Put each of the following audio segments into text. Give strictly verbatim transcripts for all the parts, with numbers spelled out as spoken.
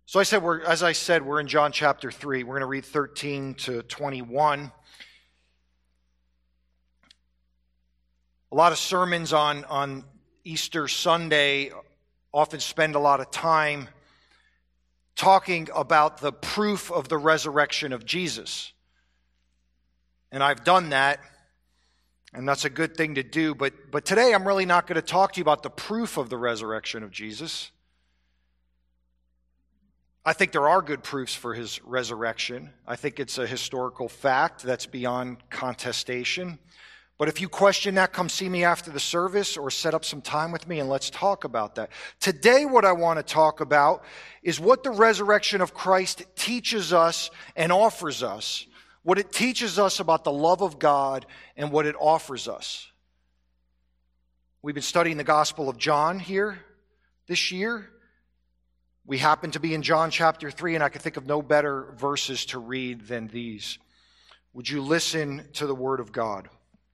So I said, we're, as I said, we're in John chapter three. We're going to read thirteen to twenty-one. A lot of sermons on, on Easter Sunday often spend a lot of time talking about the proof of the resurrection of Jesus. And I've done that, and that's a good thing to do. But, but today I'm really not going to talk to you about the proof of the resurrection of Jesus. I think there are good proofs for his resurrection. I think it's a historical fact that's beyond contestation. But if you question that, come see me after the service or set up some time with me and let's talk about that. Today, what I want to talk about is what the resurrection of Christ teaches us and offers us. What it teaches us about the love of God and what it offers us. We've been studying the Gospel of John here this year. We happen to be in John chapter three, and I can think of no better verses to read than these. Would you listen to the word of God?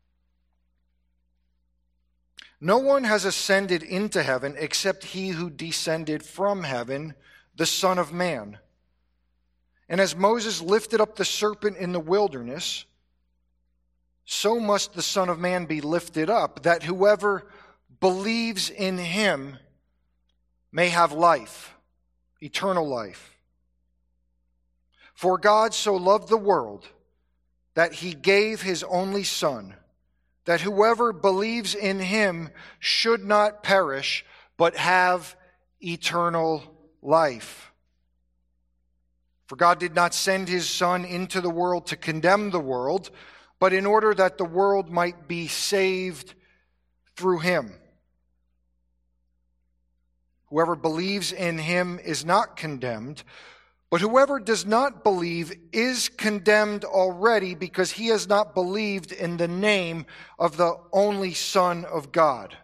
No one has ascended into heaven except he who descended from heaven, the Son of Man. And as Moses lifted up the serpent in the wilderness, so must the Son of Man be lifted up, that whoever believes in him may have life. Eternal life. For God so loved the world that he gave his only Son, that whoever believes in him should not perish, but have eternal life. For God did not send his Son into the world to condemn the world, but in order that the world might be saved through him. Whoever believes in him is not condemned, but whoever does not believe is condemned already because he has not believed in the name of the only Son of God.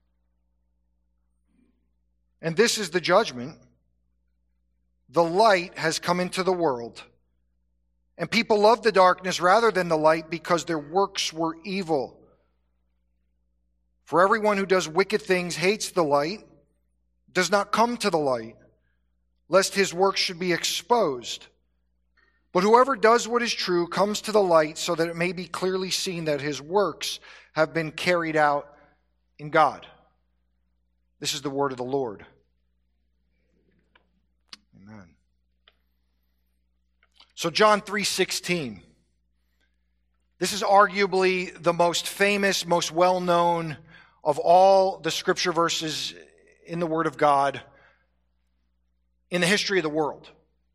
And this is the judgment. The light has come into the world, and people love the darkness rather than the light because their works were evil. For everyone who does wicked things hates the light, does not come to the light, lest his works should be exposed. But whoever does what is true comes to the light so that it may be clearly seen that his works have been carried out in God. This is the word of the Lord. Amen. So John three sixteen. This is arguably the most famous, most well-known of all the scripture verses in the Word of God in the history of the world.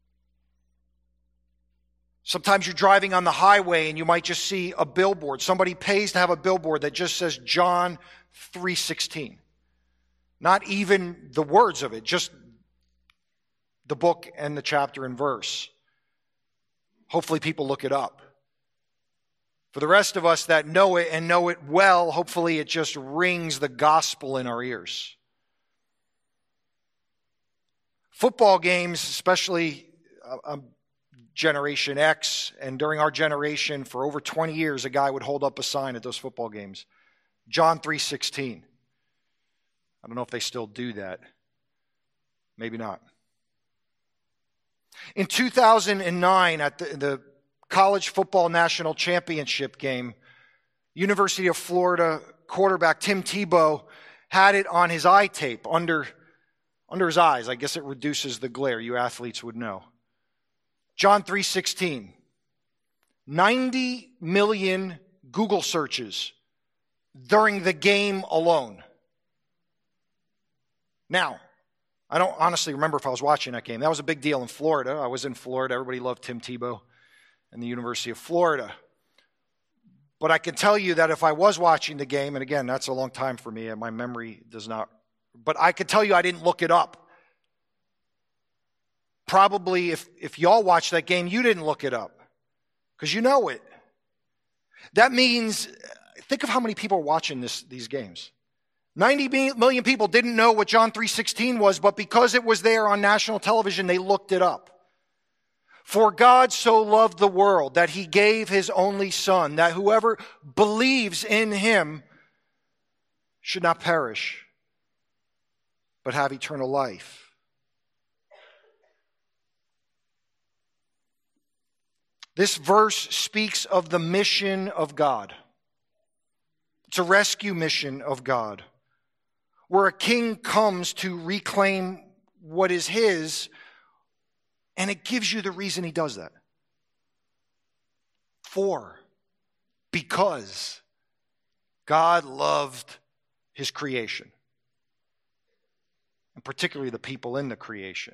Sometimes you're driving on the highway and you might just see a billboard. Somebody pays to have a billboard that just says John three sixteen. Not even the words of it, just the book and the chapter and verse. Hopefully people look it up. For the rest of us that know it and know it well, hopefully it just rings the gospel in our ears. Football games, especially uh, Generation X, and during our generation, for over twenty years, a guy would hold up a sign at those football games. John three sixteen. I don't know if they still do that. Maybe not. In two thousand nine, at the, the College Football National Championship game, University of Florida quarterback Tim Tebow had it on his eye tape under Under his eyes. I guess it reduces the glare. You athletes would know. John three sixteen. ninety million Google searches during the game alone. Now, I don't honestly remember if I was watching that game. That was a big deal in Florida. I was in Florida. Everybody loved Tim Tebow and the University of Florida. But I can tell you that if I was watching the game, and again, that's a long time for me, and my memory does not, but I can tell you I didn't look it up. Probably if, if y'all watched that game, you didn't look it up because you know it. That means, think of how many people are watching this, these games. ninety million people didn't know what John three sixteen was, but because it was there on national television, they looked it up. For God so loved the world that he gave his only Son, that whoever believes in him should not perish, but have eternal life. This verse speaks of the mission of God. It's a rescue mission of God, where a king comes to reclaim what is his, and it gives you the reason he does that. For, because God loved his creation, and particularly the people in the creation.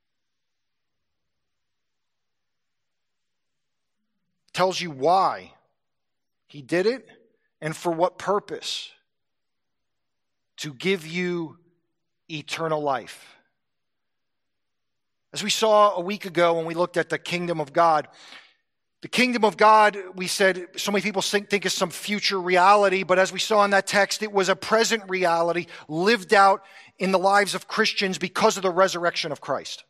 Tells you why he did it and for what purpose. To give you eternal life. As we saw a week ago when we looked at the kingdom of God, the kingdom of God, we said, so many people think, think is some future reality, but as we saw in that text, it was a present reality lived out in the lives of Christians because of the resurrection of Christ.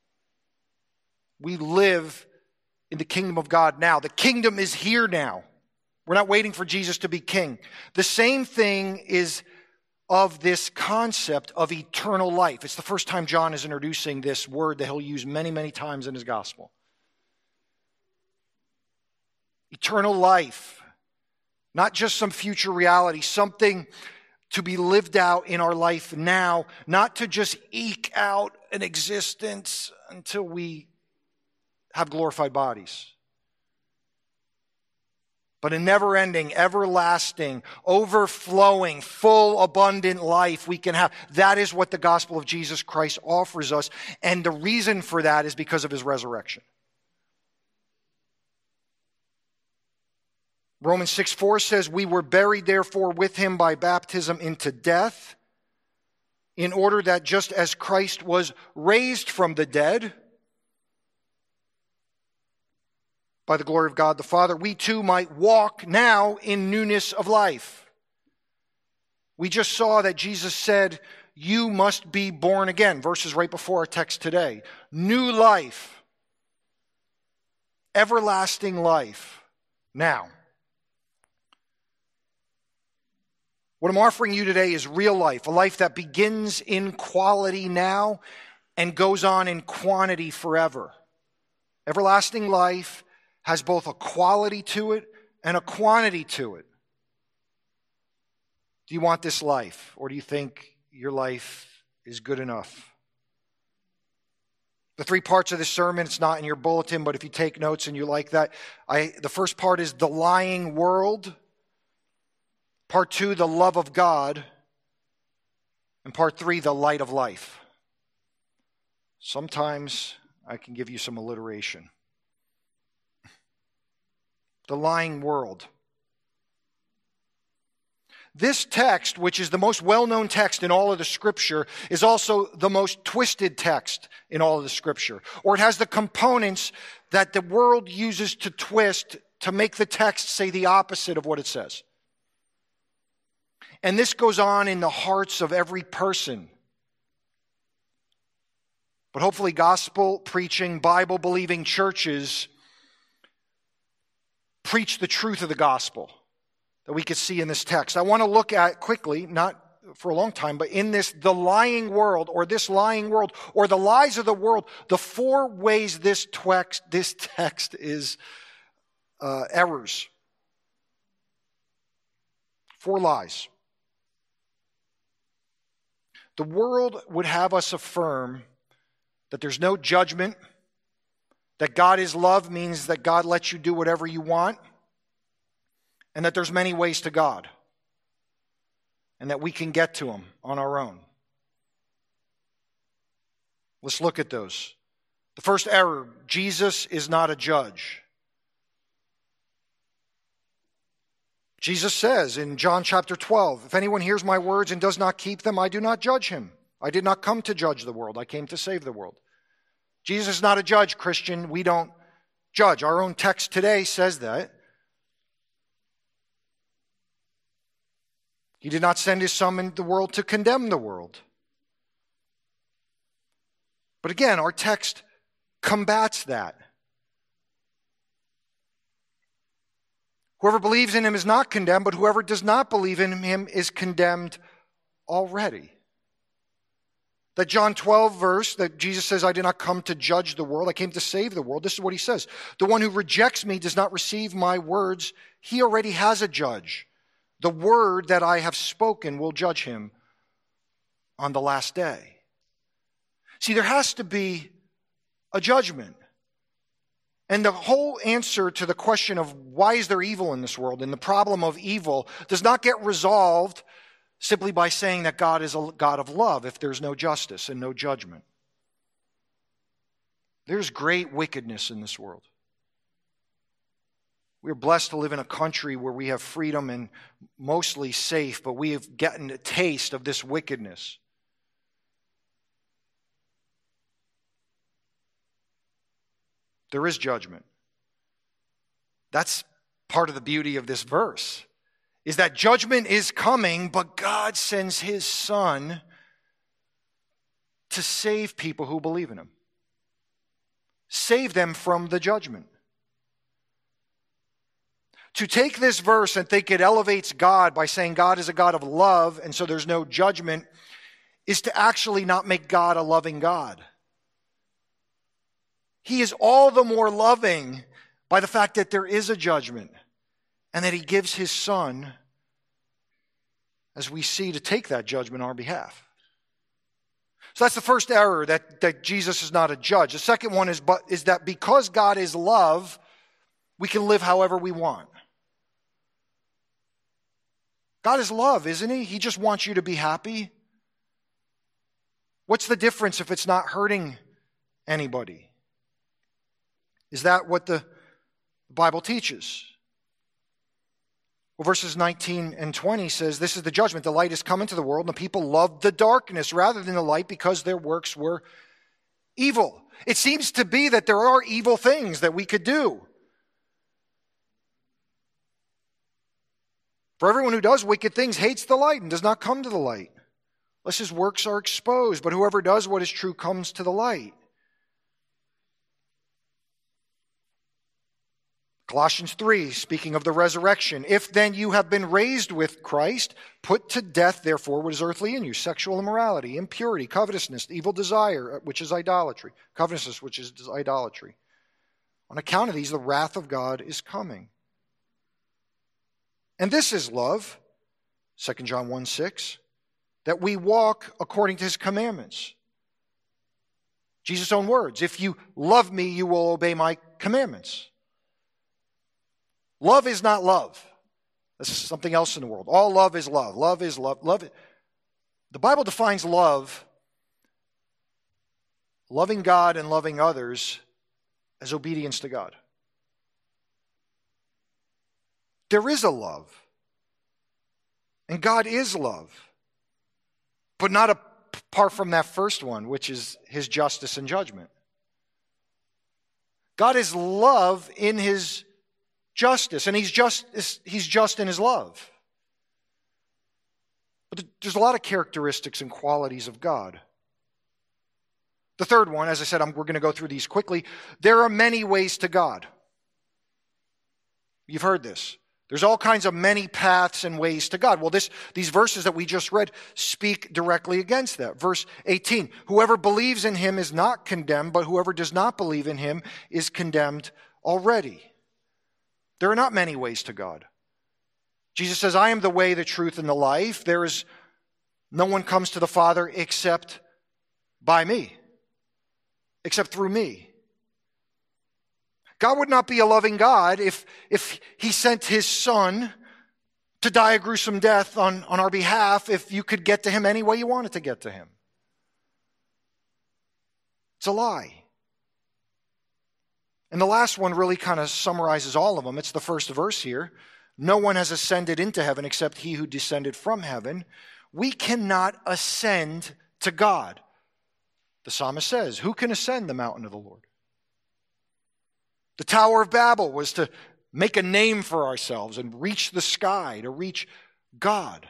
We live in the kingdom of God now. The kingdom is here now. We're not waiting for Jesus to be king. The same thing is of this concept of eternal life. It's the first time John is introducing this word that he'll use many, many times in his gospel. Eternal life. Not just some future reality, something to be lived out in our life now, not to just eke out an existence until we have glorified bodies. But a never-ending, everlasting, overflowing, full, abundant life we can have. That is what the gospel of Jesus Christ offers us. And the reason for that is because of his resurrection. Romans six four says, we were buried therefore with him by baptism into death, in order that just as Christ was raised from the dead by the glory of God the Father, we too might walk now in newness of life. We just saw that Jesus said, you must be born again. Verses right before our text today. New life. Everlasting life. Now. What I'm offering you today is real life. A life that begins in quality now and goes on in quantity forever. Everlasting life has both a quality to it and a quantity to it. Do you want this life, or do you think your life is good enough? The three parts of this sermon, it's not in your bulletin, but if you take notes and you like that, I, the first part is the lying world. Part two, the love of God. And part three, the light of life. Sometimes I can give you some alliteration. The lying world. This text, which is the most well-known text in all of the Scripture, is also the most twisted text in all of the Scripture. Or it has the components that the world uses to twist to make the text say the opposite of what it says. And this goes on in the hearts of every person. But hopefully gospel-preaching, Bible-believing churches preach the truth of the gospel that we could see in this text. I want to look at quickly, not for a long time, but in this, the lying world, or this lying world, or the lies of the world, the four ways this text, this text is uh, errors. Four lies. The world would have us affirm that there's no judgment, that God is love means that God lets you do whatever you want, and that there's many ways to God, and that we can get to him on our own. Let's look at those. The first error, Jesus is not a judge. Jesus says in John chapter twelve, if anyone hears my words and does not keep them, I do not judge him. I did not come to judge the world. I came to save the world. Jesus is not a judge, Christian. We don't judge. Our own text today says that. He did not send his Son into the world to condemn the world. But again, our text combats that. Whoever believes in him is not condemned, but whoever does not believe in him is condemned already. That John twelve verse that Jesus says, I did not come to judge the world, I came to save the world. This is what he says. The one who rejects me does not receive my words. He already has a judge. The word that I have spoken will judge him on the last day. See, there has to be a judgment. And the whole answer to the question of why is there evil in this world and the problem of evil does not get resolved simply by saying that God is a God of love if there's no justice and no judgment. There's great wickedness in this world. We're blessed to live in a country where we have freedom and mostly safe, but we have gotten a taste of this wickedness. There is judgment. That's part of the beauty of this verse, is that judgment is coming, but God sends his Son to save people who believe in him. Save them from the judgment. To take this verse and think it elevates God by saying God is a God of love and so there's no judgment is to actually not make God a loving God. He is all the more loving by the fact that there is a judgment and that he gives his Son, as we see, to take that judgment on our behalf. So that's the first error, that, that Jesus is not a judge. The second one is, but, is that because God is love, we can live however we want. God is love, isn't he? He just wants you to be happy. What's the difference if it's not hurting anybody? Is that what the Bible teaches? Well, verses nineteen and twenty says, this is the judgment. The light has come into the world, and the people loved the darkness rather than the light because their works were evil. It seems to be that there are evil things that we could do. For everyone who does wicked things hates the light and does not come to the light, lest his works are exposed. But whoever does what is true comes to the light. Colossians three, speaking of the resurrection. If then you have been raised with Christ, put to death, therefore, what is earthly in you: sexual immorality, impurity, covetousness, evil desire, which is idolatry. Covetousness, which is idolatry. On account of these, the wrath of God is coming. And this is love, Second John one six, that we walk according to his commandments. Jesus' own words, if you love me, you will obey my commandments. Love is not love. This is something else in the world. All love is love. Love is love. Love. The Bible defines love, loving God and loving others, as obedience to God. There is a love. And God is love. But not apart from that first one, which is his justice and judgment. God is love in his justice, and he's just, he's just in his love. But there's a lot of characteristics and qualities of God. The third one, as I said, I'm, we're going to go through these quickly. There are many ways to God. You've heard this. There's all kinds of many paths and ways to God. Well, this, these verses that we just read speak directly against that. Verse eighteen, whoever believes in him is not condemned, but whoever does not believe in him is condemned already. There are not many ways to God. Jesus says, I am the way, the truth, and the life. There is no one comes to the Father except by me, except through me. God would not be a loving God if, if he sent his Son to die a gruesome death on, on our behalf if you could get to him any way you wanted to get to him. It's a lie. And the last one really kind of summarizes all of them. It's the first verse here. No one has ascended into heaven except he who descended from heaven. We cannot ascend to God. The psalmist says, who can ascend the mountain of the Lord? The Tower of Babel was to make a name for ourselves and reach the sky, to reach God.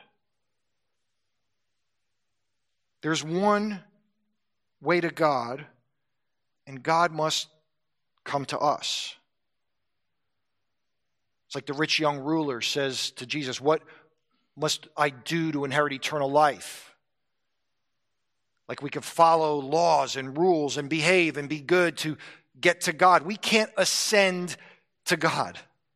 There's one way to God, and God must come to us. It's like the rich young ruler says to Jesus, what must I do to inherit eternal life? Like we can follow laws and rules and behave and be good to get to God. We can't ascend to God.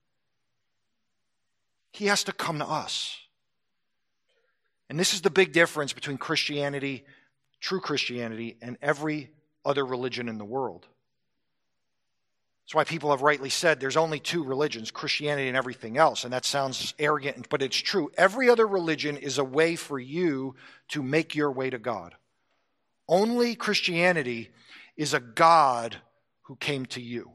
He has to come to us. And this is the big difference between Christianity, true Christianity, and every other religion in the world. That's why people have rightly said there's only two religions, Christianity and everything else. And that sounds arrogant, but it's true. Every other religion is a way for you to make your way to God. Only Christianity is a God who came to you.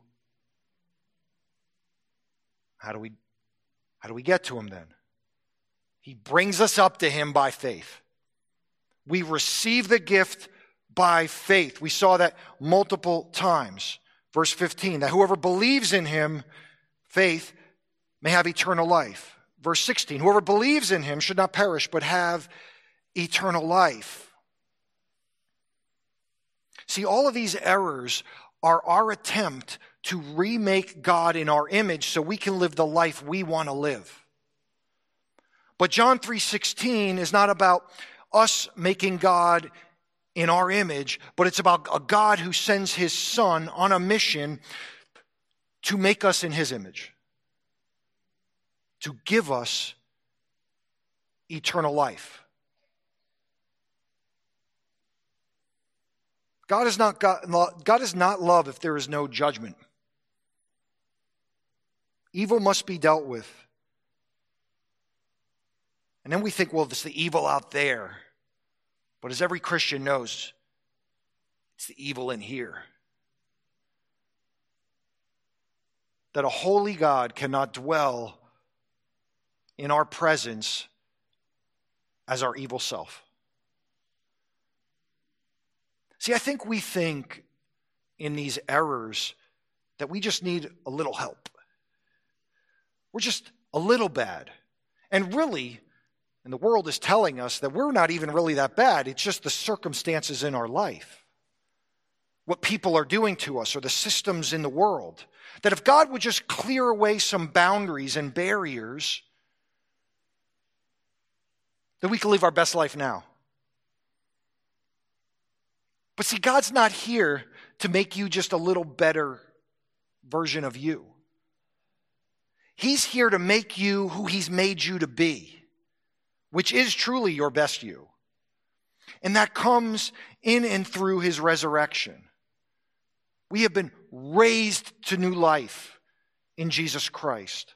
How do we, how do we get to him then? He brings us up to him by faith. We receive the gift by faith. We saw that multiple times. Verse fifteen, that whoever believes in him, faith, may have eternal life. Verse sixteen, whoever believes in him should not perish, but have eternal life. See, all of these errors are our attempt to remake God in our image so we can live the life we want to live. But John three sixteen is not about us making God in our image, but it's about a God who sends his Son on a mission to make us in his image, to give us eternal life. God is not God, God is not love if there is no judgment. Evil must be dealt with. And then we think, well, it's the evil out there. But as every Christian knows, it's the evil in here. That a holy God cannot dwell in our presence as our evil self. See, I think we think in these errors that we just need a little help. We're just a little bad. And really, and the world is telling us that we're not even really that bad. It's just the circumstances in our life. What people are doing to us or the systems in the world. That if God would just clear away some boundaries and barriers, that we can live our best life now. But see, God's not here to make you just a little better version of you. He's here to make you who he's made you to be, which is truly your best you. And that comes in and through his resurrection. We have been raised to new life in Jesus Christ.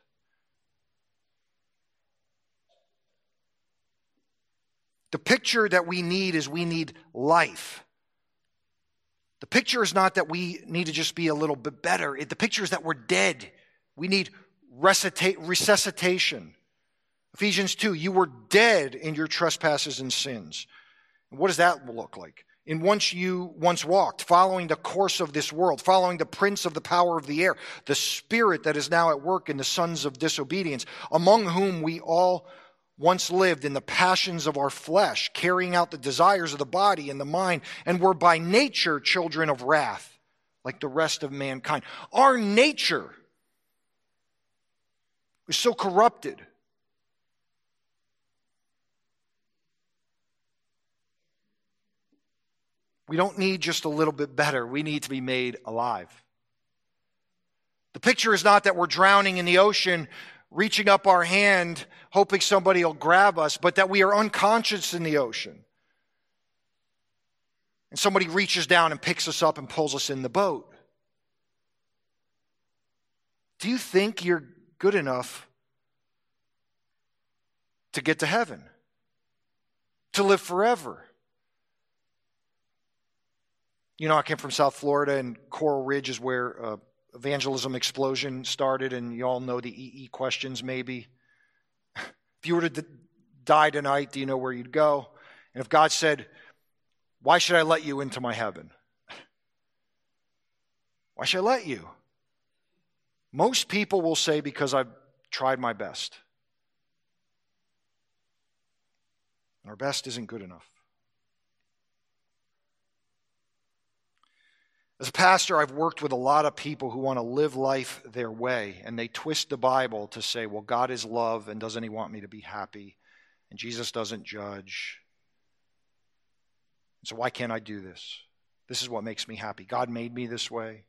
The picture that we need is we need life. The picture is not that we need to just be a little bit better. The picture is that we're dead. We need resuscitation. Ephesians two, you were dead in your trespasses and sins. And what does that look like? In once you once walked, following the course of this world, following the prince of the power of the air, the spirit that is now at work in the sons of disobedience, among whom we all once lived in the passions of our flesh, carrying out the desires of the body and the mind, and were by nature children of wrath, like the rest of mankind. Our nature is so corrupted. We don't need just a little bit better. We need to be made alive. The picture is not that we're drowning in the ocean, reaching up our hand, hoping somebody will grab us, but that we are unconscious in the ocean. And somebody reaches down and picks us up and pulls us in the boat. Do you think you're good enough to get to heaven? To live forever? You know, I came from South Florida, and Coral Ridge is where uh, evangelism explosion started, and you all know the E E questions maybe. If you were to d- die tonight, do you know where you'd go? And if God said, why should I let you into my heaven? Why should I let you? Most people will say, because I've tried my best. And our best isn't good enough. As a pastor, I've worked with a lot of people who want to live life their way, and they twist the Bible to say, well, God is love, and doesn't he want me to be happy? And Jesus doesn't judge. So why can't I do this? This is what makes me happy. God made me this way.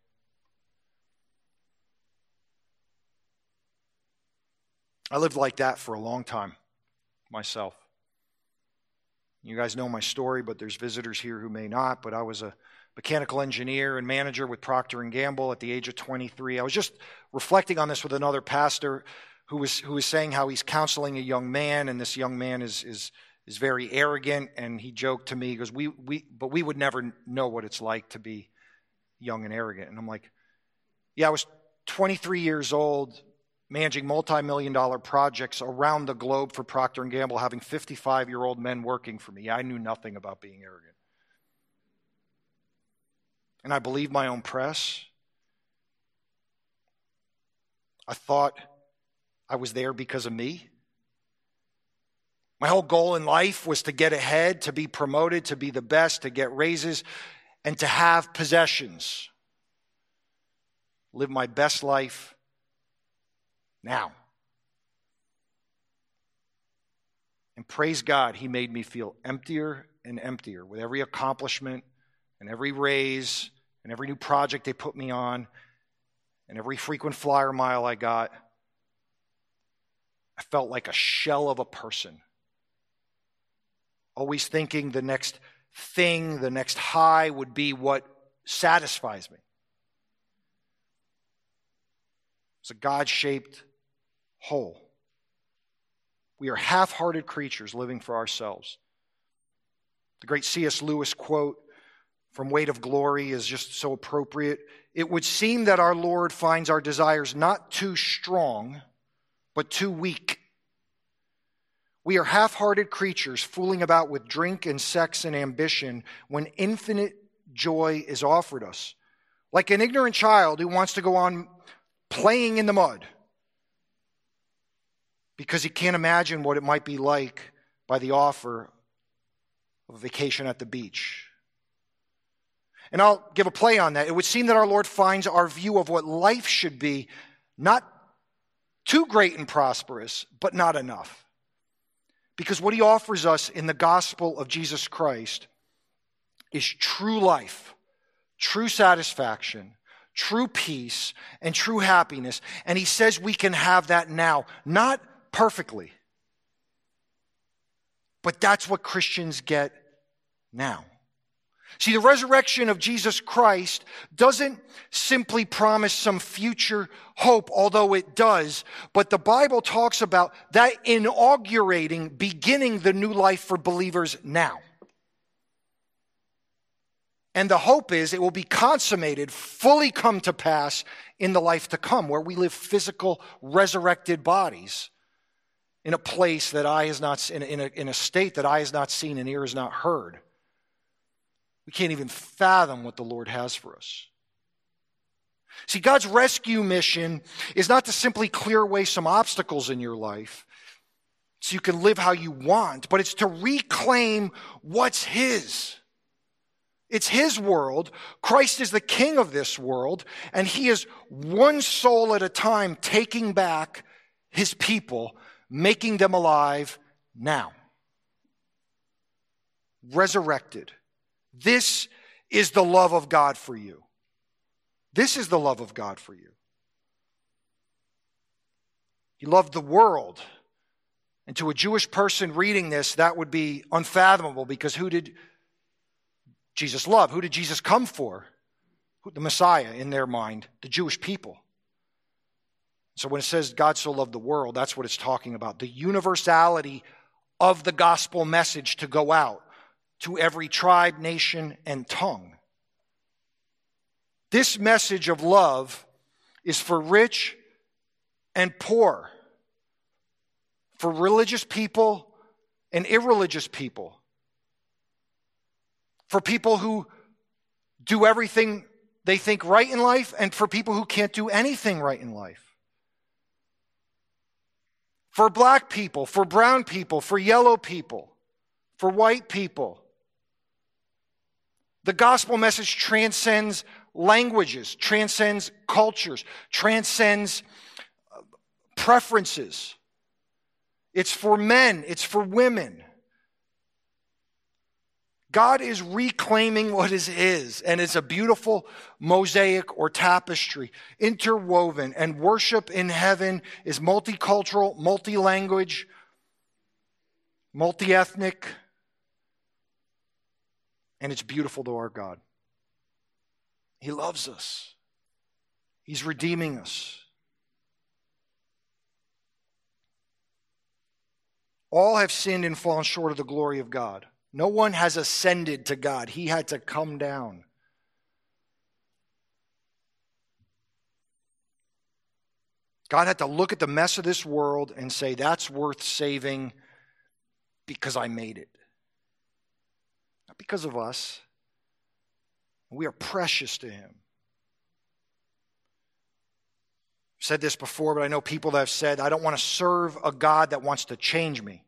I lived like that for a long time myself. You guys know my story, but there's visitors here who may not. But I was a mechanical engineer and manager with Procter and Gamble at the age of twenty-three. I was just reflecting on this with another pastor who was who was saying how he's counseling a young man, and this young man is is is very arrogant. And he joked to me, he goes, "We we but we would never know what it's like to be young and arrogant." And I'm like, "Yeah, I was twenty-three years old." Managing multi-million dollar projects around the globe for Procter and Gamble, having fifty-five-year-old men working for me. I knew nothing about being arrogant. And I believed my own press. I thought I was there because of me. My whole goal in life was to get ahead, to be promoted, to be the best, to get raises, and to have possessions. Live my best life now. And praise God, he made me feel emptier and emptier with every accomplishment and every raise and every new project they put me on and every frequent flyer mile I got. I felt like a shell of a person. Always thinking the next thing, the next high would be what satisfies me. It's a God-shaped whole. We are half-hearted creatures living for ourselves. The great C S Lewis quote from Weight of Glory is just so appropriate. It would seem that our Lord finds our desires not too strong, but too weak. We are half-hearted creatures fooling about with drink and sex and ambition when infinite joy is offered us. Like an ignorant child who wants to go on playing in the mud because he can't imagine what it might be like by the offer of a vacation at the beach. And I'll give a play on that. It would seem that our Lord finds our view of what life should be not too great and prosperous, but not enough. Because what he offers us in the gospel of Jesus Christ is true life, true satisfaction, true peace, and true happiness. And he says we can have that now. Not perfectly, but that's what Christians get now. See, the resurrection of Jesus Christ doesn't simply promise some future hope, although it does, but the Bible talks about that inaugurating, beginning the new life for believers now. And the hope is it will be consummated, fully come to pass in the life to come, where we live physical, resurrected bodies in a place that eye has not, in a, in a, in a state that eye has not seen and ear has not heard. We can't even fathom what the Lord has for us. See, God's rescue mission is not to simply clear away some obstacles in your life so you can live how you want, but it's to reclaim what's His. It's His world. Christ is the King of this world, and He is one soul at a time taking back His people, making them alive now. Resurrected. This is the love of God for you. This is the love of God for you. He loved the world. And to a Jewish person reading this, that would be unfathomable, because who did Jesus love? Who did Jesus come for? The Messiah, in their mind, the Jewish people. So when it says God so loved the world, that's what it's talking about. The universality of the gospel message to go out to every tribe, nation, and tongue. This message of love is for rich and poor, for religious people and irreligious people, for people who do everything they think right in life, and for people who can't do anything right in life. For black people, for brown people, for yellow people, for white people. The gospel message transcends languages, transcends cultures, transcends preferences. It's for men, it's for women. God is reclaiming what is his, and it's a beautiful mosaic or tapestry, interwoven, and worship in heaven is multicultural, multi-language, multi-ethnic, and it's beautiful to our God. He loves us. He's redeeming us. All have sinned and fallen short of the glory of God. No one has ascended to God. He had to come down. God had to look at the mess of this world and say, that's worth saving because I made it. Not because of us. We are precious to him. I've said this before, but I know people that have said, I don't want to serve a God that wants to change me.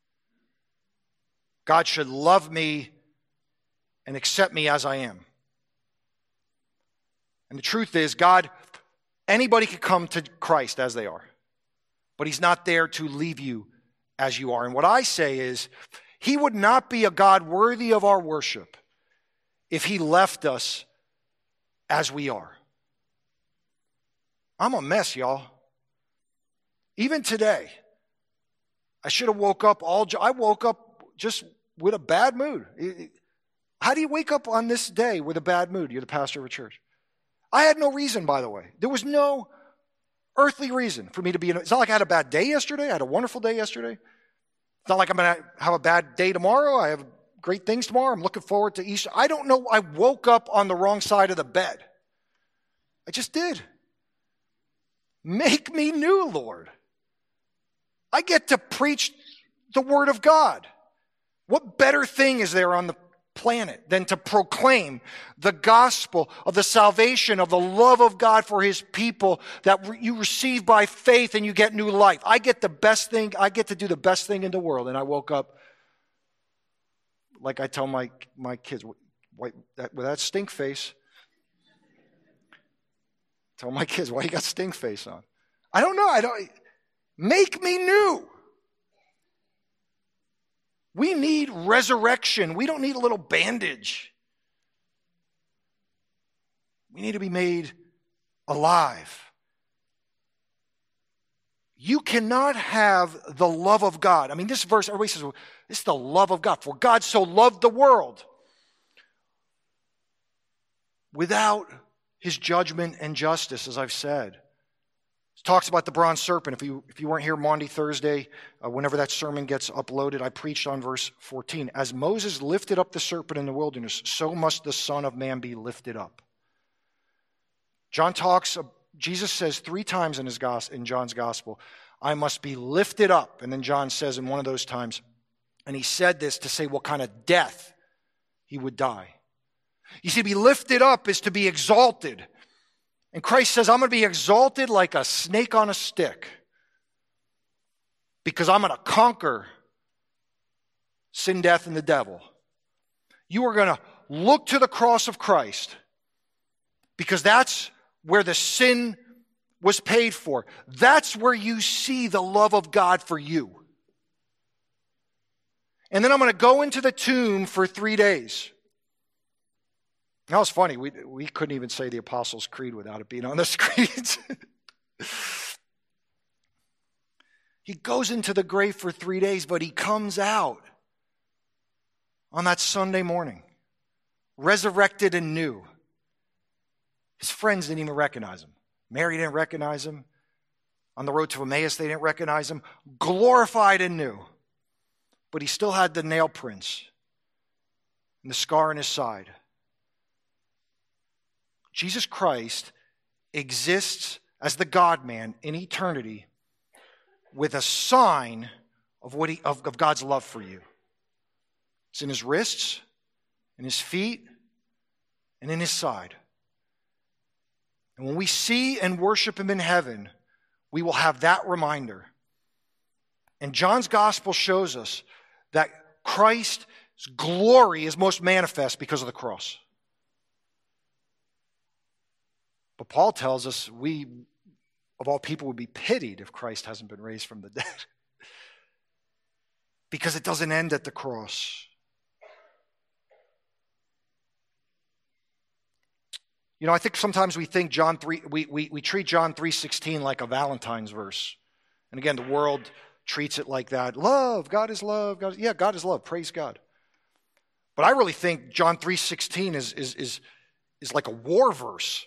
God should love me and accept me as I am. And the truth is, God, anybody could come to Christ as they are, but he's not there to leave you as you are. And what I say is, he would not be a God worthy of our worship if he left us as we are. I'm a mess, y'all. Even today, I should have woke up all, I woke up just with a bad mood. How do you wake up on this day with a bad mood? You're the pastor of a church. I had no reason, by the way. There was no earthly reason for me to be in. It's not like I had a bad day yesterday. I had a wonderful day yesterday. It's not like I'm going to have a bad day tomorrow. I have great things tomorrow. I'm looking forward to Easter. I don't know. I woke up on the wrong side of the bed. I just did. Make me new, Lord. I get to preach the word of God. What better thing is there on the planet than to proclaim the gospel of the salvation of the love of God for his people that you receive by faith and you get new life? I get the best thing. I get to do the best thing in the world. And I woke up like I tell my, my kids, with that stink face. Tell my kids, why you got stink face on? I don't know. I don't. Make me new. We need resurrection. We don't need a little bandage. We need to be made alive. You cannot have the love of God. I mean, this verse, everybody says, well, this is the love of God. For God so loved the world without his judgment and justice, as I've said. It talks about the bronze serpent. If you, if you weren't here Maundy Thursday, uh, whenever that sermon gets uploaded, I preached on verse fourteen. As Moses lifted up the serpent in the wilderness, so must the Son of Man be lifted up. John talks, uh, Jesus says three times in, his gos- in John's gospel, I must be lifted up. And then John says in one of those times, and he said this to say what kind of death he would die. You see, to be lifted up is to be exalted. And Christ says, I'm going to be exalted like a snake on a stick because I'm going to conquer sin, death, and the devil. You are going to look to the cross of Christ because that's where the sin was paid for. That's where you see the love of God for you. And then I'm going to go into the tomb for three days. Now, it's funny, we, we couldn't even say the Apostles' Creed without it being on the screens. He goes into the grave for three days, but he comes out on that Sunday morning, resurrected and new. His friends didn't even recognize him. Mary didn't recognize him. On the road to Emmaus, they didn't recognize him. Glorified and new. But he still had the nail prints and the scar in his side. Jesus Christ exists as the God-man in eternity with a sign of, what he, of, of God's love for you. It's in his wrists, in his feet, and in his side. And when we see and worship him in heaven, we will have that reminder. And John's gospel shows us that Christ's glory is most manifest because of the cross. But Paul tells us we, of all people, would be pitied if Christ hasn't been raised from the dead. Because it doesn't end at the cross. You know, I think sometimes we think John three, we, we, we treat John three sixteen like a Valentine's verse. And again, the world treats it like that. Love, God is love. God is, yeah, God is love. Praise God. But I really think John three sixteen is, is, is, is like a war verse.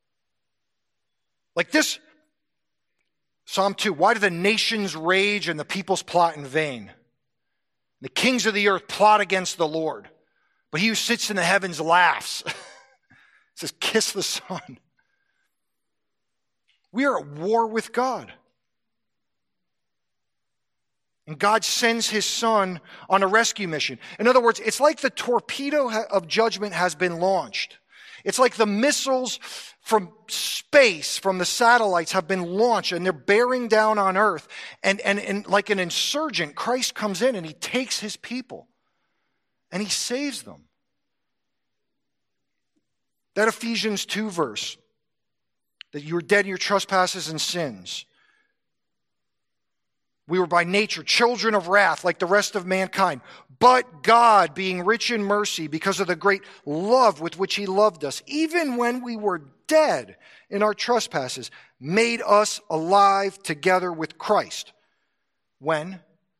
Like this, Psalm two, why do the nations rage and the peoples plot in vain? The kings of the earth plot against the Lord, but he who sits in the heavens laughs. It says, kiss the Son. We are at war with God. And God sends his Son on a rescue mission. In other words, it's like the torpedo of judgment has been launched. It's like the missiles from space, from the satellites have been launched and they're bearing down on earth. And, and, and like an insurgent, Christ comes in and he takes his people and he saves them. That Ephesians two verse, that you were dead in your trespasses and sins. We were by nature children of wrath like the rest of mankind. But God, being rich in mercy because of the great love with which he loved us, even when we were dead in our trespasses, made us alive together with Christ. When?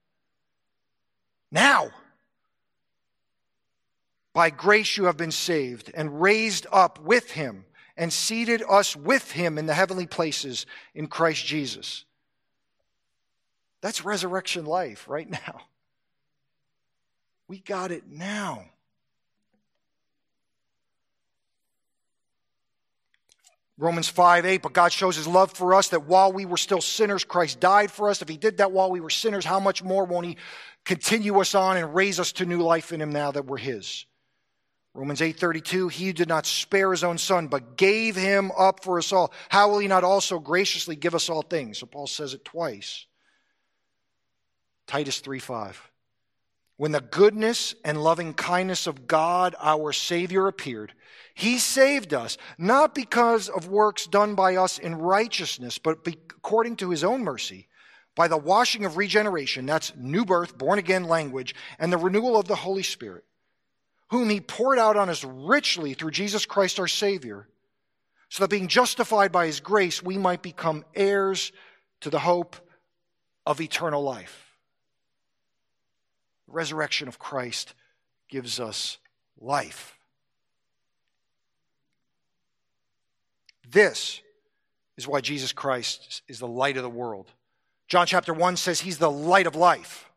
Now. By grace you have been saved and raised up with him and seated us with him in the heavenly places in Christ Jesus. That's resurrection life right now. We got it now. Romans five eight, but God shows his love for us that while we were still sinners, Christ died for us. If he did that while we were sinners, how much more won't he continue us on and raise us to new life in him now that we're his? Romans eight thirty-two, he who did not spare his own son, but gave him up for us all, how will he not also graciously give us all things? So Paul says it twice. Titus three five. When the goodness and loving kindness of God, our Savior, appeared, he saved us, not because of works done by us in righteousness, but according to his own mercy, by the washing of regeneration, that's new birth, born again language, and the renewal of the Holy Spirit, whom he poured out on us richly through Jesus Christ our Savior, so that being justified by his grace, we might become heirs to the hope of eternal life. The resurrection of Christ gives us life. This is why Jesus Christ is the light of the world. John chapter one says he's the light of life.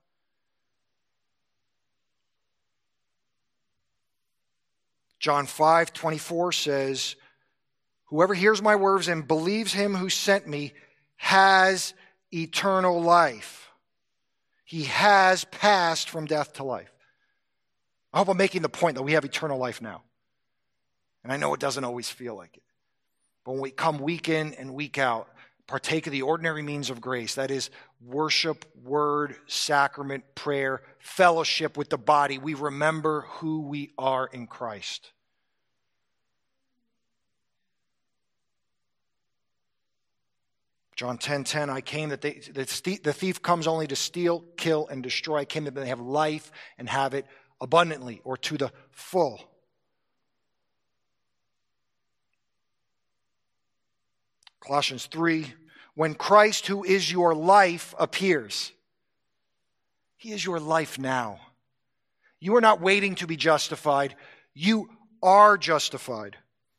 John five twenty-four says, whoever hears my words and believes him who sent me has eternal life. He has passed from death to life. I hope I'm making the point that we have eternal life now. And I know it doesn't always feel like it. But when we come week in and week out, partake of the ordinary means of grace, that is worship, word, sacrament, prayer, fellowship with the body, we remember who we are in Christ. John ten ten, I came that they, the thief comes only to steal, kill, and destroy. I came that they have life and have it abundantly or to the full. Colossians three, when Christ, who is your life, appears, he is your life now. You are not waiting to be justified. You are justified.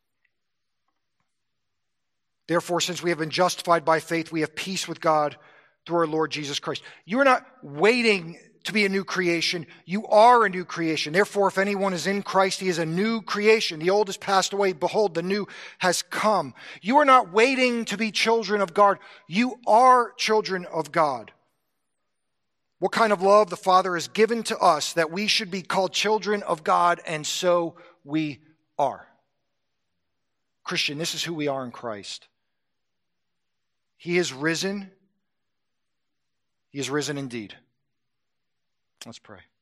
Therefore, since we have been justified by faith, we have peace with God through our Lord Jesus Christ. You are not waiting to be a new creation. You are a new creation. Therefore, if anyone is in Christ, he is a new creation. The old has passed away. Behold, the new has come. You are not waiting to be children of God. You are children of God. What kind of love the Father has given to us that we should be called children of God, and so we are. Christian, this is who we are in Christ. He is risen. He is risen indeed. Let's pray.